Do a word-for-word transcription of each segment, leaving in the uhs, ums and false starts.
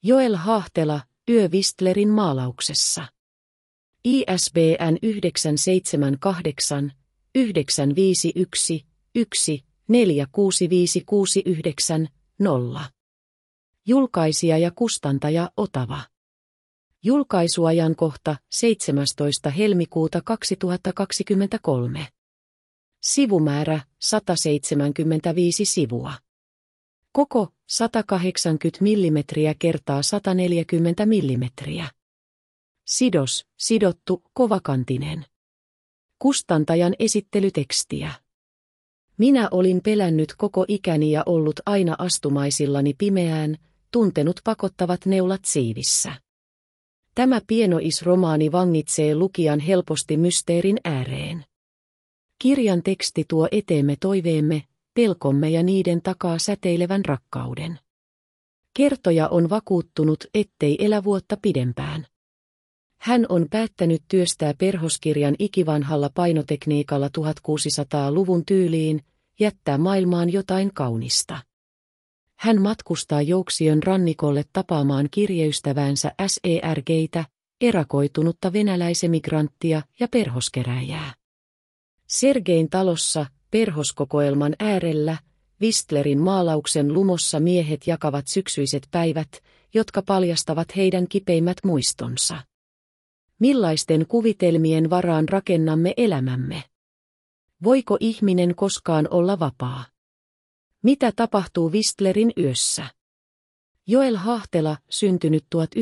Joel Hahtela, Yö Whistlerin maalauksessa. I S B N yhdeksän seitsemän kahdeksan, yhdeksän viisi yksi, yksi, neljä kuusi viisi kuusi yhdeksän, nolla. Julkaisija ja kustantaja Otava. Julkaisuajankohta seitsemästoista helmikuuta kaksituhattakaksikymmentäkolme. Sivumäärä sata seitsemänkymmentäviisi sivua. Koko sata kahdeksankymmentä millimetriä kertaa sata neljäkymmentä millimetriä. Sidos, sidottu, kovakantinen. Kustantajan esittelytekstiä. Minä olin pelännyt koko ikäni ja ollut aina astumaisillani pimeään, tuntenut pakottavat neulat siivissä. Tämä pienoisromaani vangitsee lukijan helposti mysteerin ääreen. Kirjan teksti tuo eteemme toiveemme, pelkomme ja niiden takaa säteilevän rakkauden. Kertoja on vakuuttunut, ettei elä vuotta pidempään. Hän on päättänyt työstää perhoskirjan ikivanhalla painotekniikalla tuhatkuusisataaluvun tyyliin, jättää maailmaan jotain kaunista. Hän matkustaa Jouksion rannikolle tapaamaan kirjeystäväänsä S E R G:tä, erakoitunutta venäläisemigranttia ja perhoskeräjää. Sergein talossa, perhoskokoelman äärellä, Whistlerin maalauksen lumossa miehet jakavat syksyiset päivät, jotka paljastavat heidän kipeimmät muistonsa. Millaisten kuvitelmien varaan rakennamme elämämme? Voiko ihminen koskaan olla vapaa? Mitä tapahtuu Whistlerin yössä? Joel Hahtela, syntynyt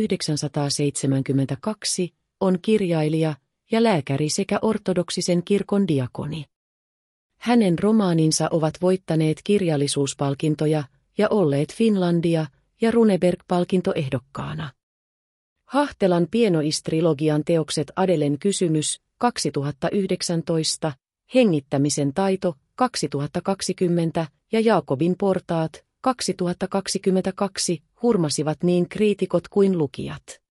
tuhatyhdeksänsataaseitsemänkymmentäkaksi, on kirjailija ja lääkäri sekä ortodoksisen kirkon diakoni. Hänen romaaninsa ovat voittaneet kirjallisuuspalkintoja ja olleet Finlandia ja Runeberg-palkintoehdokkaana. Hachtelan pienoistrilogian teokset Adelen kysymys, kaksituhattayhdeksäntoista, Hengittämisen taito, kaksituhattakaksikymmentä ja Jaakobin portaat, kaksituhattakaksikymmentäkaksi, hurmasivat niin kriitikot kuin lukijat.